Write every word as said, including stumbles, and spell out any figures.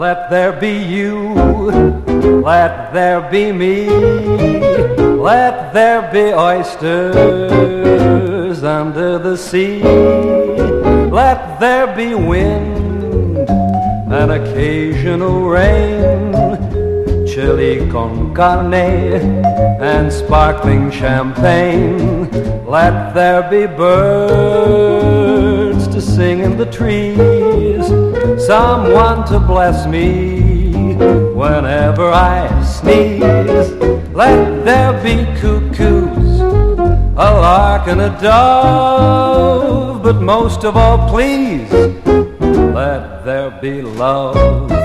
Let there be you, let there be me, let there be oysters under the sea, let there be wind and occasional rain, chili con carne and sparkling champagne. Let there be birds to sing in the trees, someone to bless me whenever I sneeze. Let there be cuckoos, a lark and a dove, but most of all, please, let there be love.